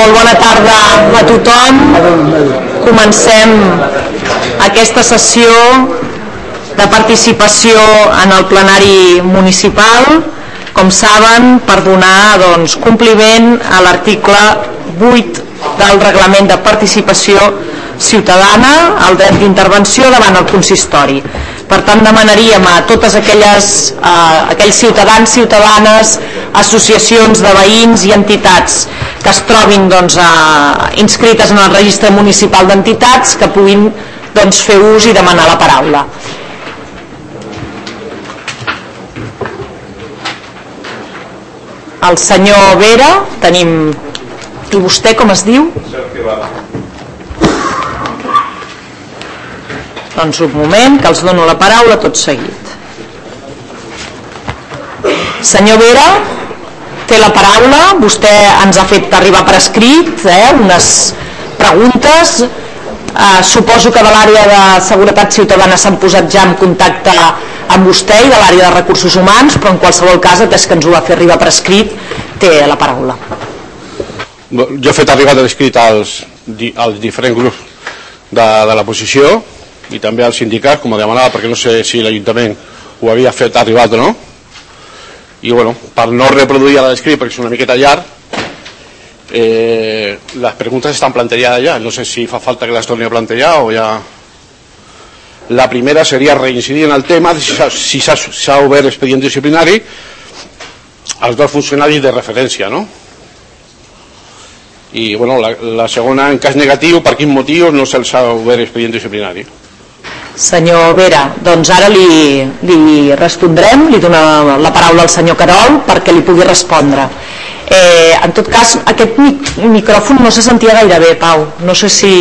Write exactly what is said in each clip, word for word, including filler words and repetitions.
Molt bona tarda a tothom. Comencem aquesta sessió de participació en el plenari municipal, com saben, per donar doncs, compliment a l'article vuit del reglament de participació ciutadana, el dret d'intervenció davant el consistori. Per tant, demanaríem a totes aquelles, eh, aquells ciutadans, ciutadanes, associacions de veïns i entitats que es trobin doncs, eh, inscrites en el registre municipal d'entitats que puguin doncs, fer ús i demanar la paraula. El senyor Vera, tenim... I vostè com es diu? Doncs un moment, que els dono la paraula tot seguit. Senyor Vera, té la paraula. Vostè ens ha fet arribar per escrit eh, unes preguntes. Eh, suposo que de l'àrea de seguretat ciutadana s'han posat ja en contacte amb vostè i de l'àrea de recursos humans, però en qualsevol cas, atès que ens ho va fer arribar per escrit, té la paraula. Jo he fet arribar per escrit als, als diferents grups de, de l'oposició i també als sindicats, com a demanava, perquè no sé si l'Ajuntament ho havia fet arribat o no. I bueno, per no reproduir a l'escrit, perquè és una miqueta llarg, eh, les preguntes estan plantejades ja. No sé si fa falta que les torni a plantejar o ja... La primera seria reincidir en el tema de si s'ha obert expedient disciplinari als dos funcionaris de referència, no? I bueno, la, la segona, en cas negatiu, per quin motiu no se'ls ha obert expedient disciplinari? Senyor Vera, doncs ara li, li respondrem, li dono la paraula al senyor Carol perquè li pugui respondre. Eh, en tot cas, aquest mic micròfon no se sentia gaire bé, Pau. No sé si...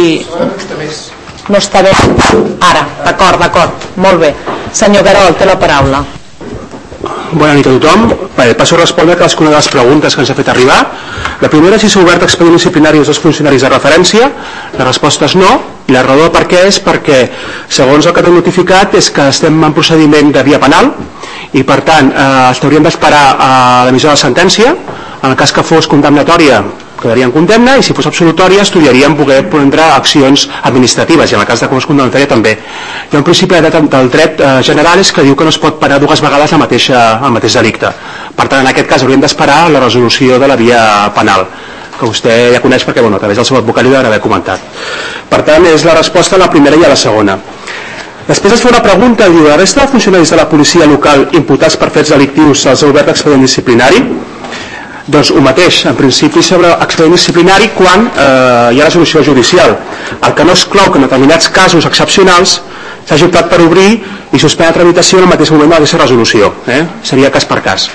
No està bé. Ara, d'acord, d'acord. Molt bé. Senyor Carol, té la paraula. Bona nit a tothom. Bé, passo a respondre cadascuna de les preguntes que ens ha fet arribar. La primera és si s'ha obert expedient disciplinari als dos funcionaris de referència. La resposta és no, i la raó de per què és perquè, segons el que t'hem notificat, és que estem en procediment de via penal i, per tant, eh, hauríem d'esperar a l'emissió de la sentència. En el cas que fos condemnatòria, quedaria en condemna, i si fos absolutòria estudiaríem poder prendre accions administratives, i en el cas de com és condemnatòria també. Hi ha un principi del dret, del dret eh, general és que diu que no es pot parar dues vegades la mateixa, el mateix delicte. Per tant, en aquest cas hauríem d'esperar la resolució de la via penal, que vostè ja coneix perquè bueno, a través del seu advocat li deu haver comentat. Per tant, és la resposta a la primera i a la segona. Després es fa una pregunta, diu, la resta de funcionaris de la policia local imputats per fets delictius se'ls ha obert expedient disciplinari? Doncs ho mateix, en principi sobre expedient disciplinari quan eh, hi ha resolució judicial. El que no exclou que en determinats casos excepcionals s'hagi optat per obrir i suspendre la tramitació en el mateix moment de la mateixa resolució. Eh? Seria cas per cas.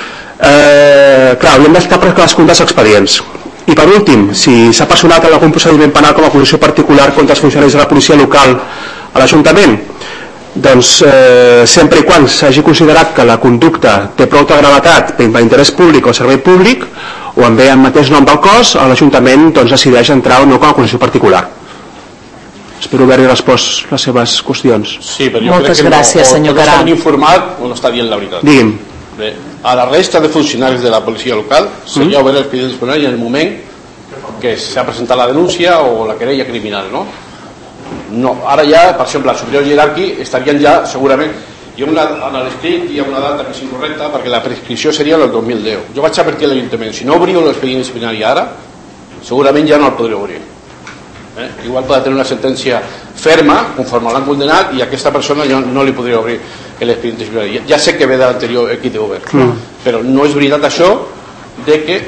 Eh, clar, hauríem d'estar per cadascun dels expedients. I per últim, si s'ha personat en algun procediment penal com a acusació particular contra els funcionaris de la policia local a l'Ajuntament, doncs eh, sempre i quan s'hagi considerat que la conducta té prou de gravetat per interès públic o servei públic, o en bé en mateix nom del cos, l'Ajuntament doncs, decideix entrar o no com a acusació particular. Espero haver-hi respost les seves qüestions. Sí, però jo Moltes crec que gràcies, no, o, senyor o no Caral. està ben informat o no està dient la veritat. Digui'm. Bé, a la resta de funcionaris de la policia local seria obert l'expedient disciplinari en el moment que s'ha presentat la denúncia o la querella criminal, no? No, ara ja, per exemple, el superior jeràrquic estarien ja, segurament, hi ha una, en l'escrit hi ha una data que és incorrecta perquè la prescripció seria el dos mil deu. Jo vaig advertir a l'Ajuntament, si no obriu l'expedient disciplinari ara, segurament ja no el podré obrir. Eh? Igual pot tenir una sentència ferma, conforme l'han condenat, i a aquesta persona jo no li podria obrir l'expedient disciplinari. Ja sé que ve de l'anterior equip de govern, mm. però no és veritat això de que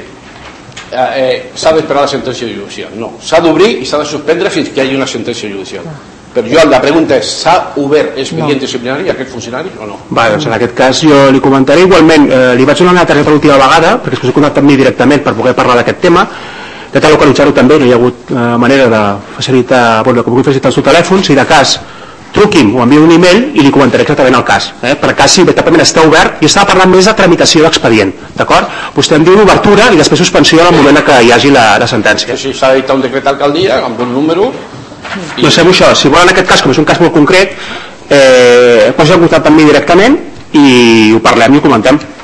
Eh, s'ha d'esperar la sentència judicial. No, s'ha d'obrir i s'ha de suspendre fins que hi hagi una sentència judicial. Però jo la pregunta és, s'ha obert expedient no. disciplinari a aquest funcionari o no? Va, doncs en aquest cas jo li comentaré igualment, eh, li vaig donar una targeta l'última vegada perquè es pot contactar amb mi directament per poder parlar d'aquest tema, de tal localitzar-ho també, no hi ha hagut eh, manera de facilitar, bueno, que pugui facilitar el seu telèfon, si de cas truqui'm o enviï un e-mail i li comentaré exactament el cas, eh? per cas si veritablement està obert. Jo estava parlant més de tramitació d'expedient, d'acord? Vostè em diu una obertura i després suspensió en el moment que hi hagi la, la sentència. Sí, s'ha d'editar un decret d'alcaldia amb un número i... No sé això, si volen en aquest cas, com és un cas molt concret, eh, posi en contacte amb mi directament i ho parlem i ho comentem.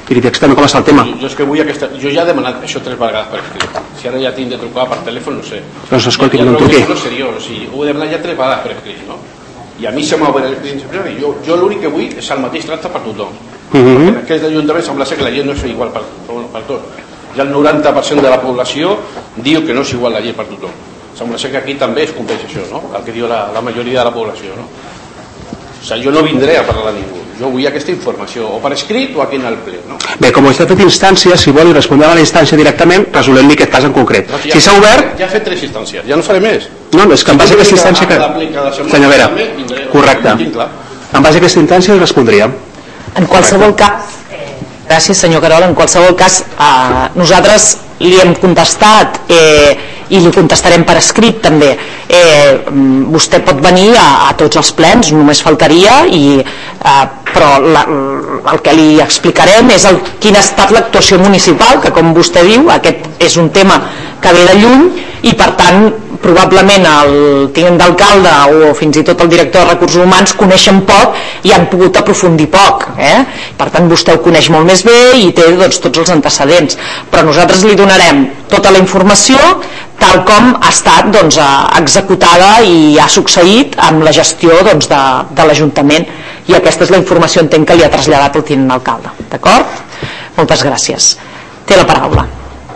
i li dic com està el tema. Jo, és que vull aquesta, jo ja he demanat això tres vegades per escrit. Si ara ja tinc de trucar per telèfon, no sé. Doncs escolti, ja, que no em truqui. No és seriós, o sigui, ho he demanat ja tres vegades per escrit, no? I a mi se m'ha obert l'expedient disciplinari. Jo, jo l'únic que vull és el mateix tracte per tothom. Uh -huh. En aquest ajuntament sembla ser que la llei no és igual per, per tots. Ja el noranta per cent de la població diu que no és igual la llei per tothom. Sembla ser que aquí també es compleix això, no? El que diu la, la majoria de la població, no? O sigui, jo no vindré a parlar a ningú. Jo vull aquesta informació, o per escrit o aquí en el ple, no? Bé, com està fet instància, si vol i respondrà a la instància directament, resolem-li aquest cas en concret. No, ja, si s'ha obert... Ja he fet tres instàncies, ja no faré més. No, no, és que en base a aquesta instància que... Senyor Vera, correcte. En base a aquesta instància li respondríem. En qualsevol cas, gràcies senyor Querol, en qualsevol cas eh, nosaltres li hem contestat eh, i li contestarem per escrit també. Eh, vostè pot venir a, a tots els plens, només faltaria, i, eh, però la, el que li explicarem és el, quina ha estat l'actuació municipal, que com vostè diu, aquest és un tema que ve de lluny i per tant probablement el tinent d'alcalde o fins i tot el director de recursos humans coneixen poc i han pogut aprofundir poc, eh? Per tant vostè ho coneix molt més bé i té doncs, tots els antecedents, però nosaltres li donarem tota la informació tal com ha estat doncs, executada i ha succeït amb la gestió doncs, de, de l'Ajuntament, i aquesta és la informació entenc que li ha traslladat el tinent d'alcalde, d'acord? Moltes gràcies. Té la paraula.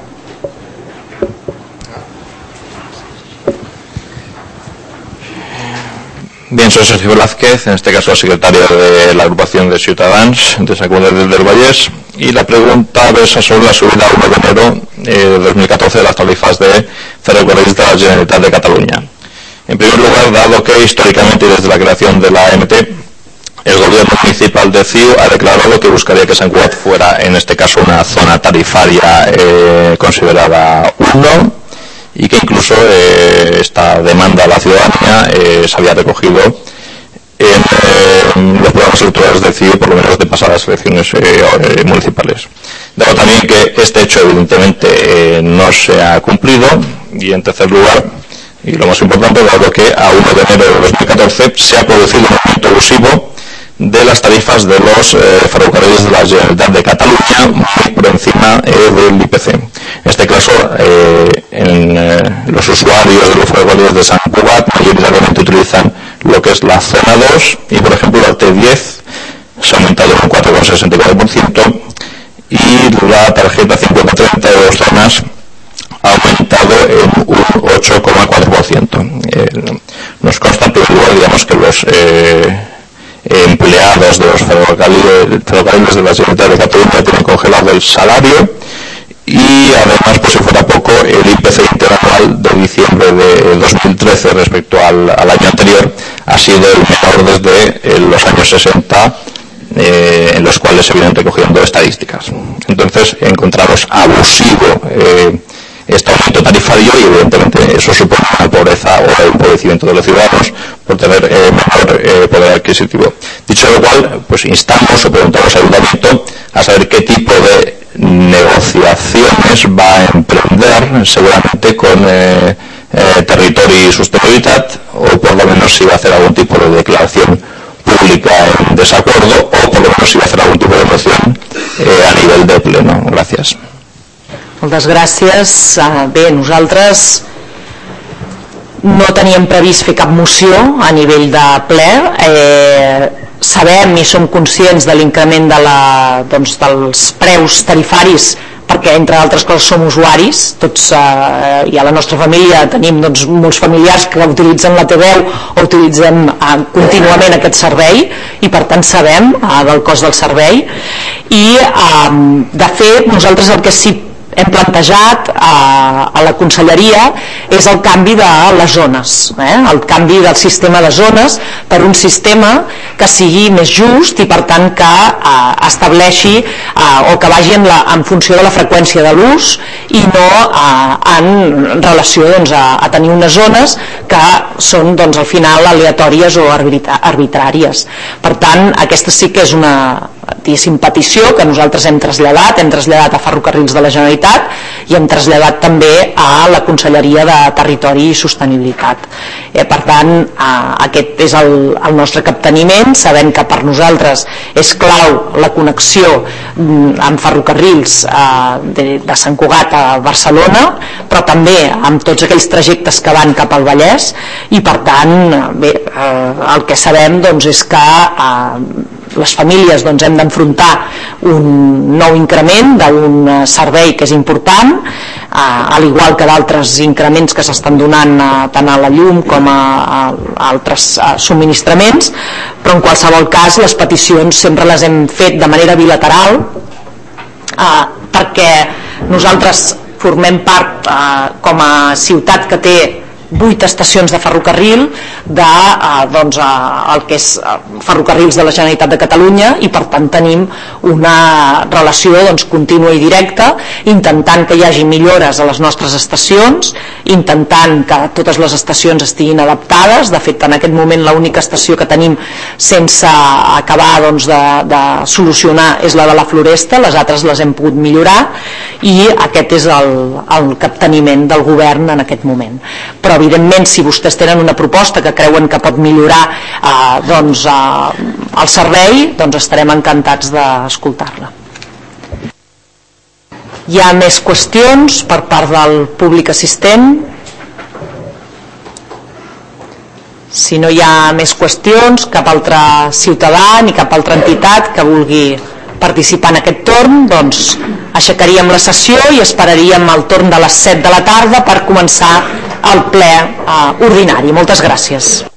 Bien, soy Sergio Velázquez, en este caso secretario de la agrupación de Ciutadans de San Cugat del Vallès, y la pregunta versa sobre la subida a uno de enero de dos mil catorce de las tarifas de ferrocarriles de la Generalitat de Cataluña. En primer lugar, dado que históricamente y desde la creación de la A M T, el gobierno municipal de C I U ha declarado que buscaría que San Cugat fuera, en este caso, una zona tarifaria eh, considerada uno, y que incluso eh, esta demanda a la ciudadanía eh, se había recogido en eh, los programas electorales de C I U, por lo menos de pasadas elecciones eh, municipales. Dado también que este hecho evidentemente eh, no se ha cumplido, y en tercer lugar, y lo más importante, dado que a uno de enero de dos mil catorce se ha producido un aumento abusivo de las tarifas de los eh, ferrocarriles de la Generalitat de Cataluña, muy por encima eh, del I P C. En este caso, eh, en eh, los usuarios de los ferrocarriles de San Cugat mayoritariamente utilizan lo que es la zona dos, y por ejemplo la T diez se ha aumentado en un cuatro coma sesenta y cuatro por ciento, y la tarjeta cincuenta treinta de dos zonas ha aumentado en un ocho coma cuatro por ciento. Eh, nos consta en primer lugar, digamos, que los eh, empleados de los ferrocarriles, ferrocarriles de la Generalitat de Cataluña tienen congelado el salario, y además, pues si fuera poco, el I P C interanual de diciembre de dos mil trece respecto al, al año anterior ha sido el menor desde eh, los años sesenta, eh, en los cuales se vienen recogiendo estadísticas. Entonces encontramos abusivo eh, este aumento tarifario, y evidentemente eso supone una pobreza o el empobrecimiento de los ciudadanos por tener eh, menor eh, poder adquisitivo. Dicho lo cual, pues instamos o preguntamos al ayuntamiento a saber qué tipo de negociaciones va a emprender, seguramente con eh, eh, Territori i Sostenibilitat, o por lo menos si va a hacer algún tipo de declaración pública en desacuerdo, o por lo menos si va a hacer algún tipo de moción eh, a nivel de pleno. Gracias. Moltes gràcies. Bé, nosaltres no teníem previst fer cap moció a nivell de ple. Eh, sabem i som conscients de l'increment de la, doncs, dels preus tarifaris, perquè entre altres coses som usuaris, tots eh, i a la nostra família tenim doncs, molts familiars que utilitzen la T deu o utilitzem eh, contínuament aquest servei, i per tant sabem eh, del cost del servei. I eh, de fet nosaltres el que sí hem plantejat a, a la conselleria és el canvi de les zones, eh? el canvi del sistema de zones per un sistema que sigui més just i per tant que eh, estableixi eh, o que vagi en, la, en funció de la freqüència de l'ús i no eh, en relació doncs, a, a tenir unes zones que són doncs, al final aleatòries o arbitràries. Per tant, aquesta sí que és una diguéssim, petició que nosaltres hem traslladat, hem traslladat a Ferrocarrils de la Generalitat i hem traslladat també a la Conselleria de Territori i Sostenibilitat. Eh, per tant, eh, aquest és el, el nostre capteniment, sabent que per nosaltres és clau la connexió amb ferrocarrils eh, de, de Sant Cugat a Barcelona, però també amb tots aquells trajectes que van cap al Vallès, i per tant, bé, eh, el que sabem doncs, és que eh, les famílies doncs, hem d'enfrontar un nou increment d'un servei que és important, eh, al igual que d'altres increments que s'estan donant eh, tant a la llum com a, a, a altres a subministraments, però en qualsevol cas les peticions sempre les hem fet de manera bilateral, eh, perquè nosaltres formem part eh, com a ciutat que té vuit estacions de ferrocarril de eh, doncs, eh, el que és Ferrocarrils de la Generalitat de Catalunya, i per tant tenim una relació doncs, contínua i directa, intentant que hi hagi millores a les nostres estacions, intentant que totes les estacions estiguin adaptades. De fet, en aquest moment l'única estació que tenim sense acabar doncs, de, de solucionar és la de la Floresta, les altres les hem pogut millorar, i aquest és el, el capteniment del govern en aquest moment. Però evidentment, si vostès tenen una proposta que creuen que pot millorar eh, doncs, eh, el servei, doncs estarem encantats d'escoltar-la. Hi ha més qüestions per part del públic assistent? Si no hi ha més qüestions, cap altre ciutadà ni cap altra entitat que vulgui participar en aquest torn, doncs aixecaríem la sessió i esperaríem el torn de les set de la tarda per començar el ple eh, ordinari. Moltes gràcies.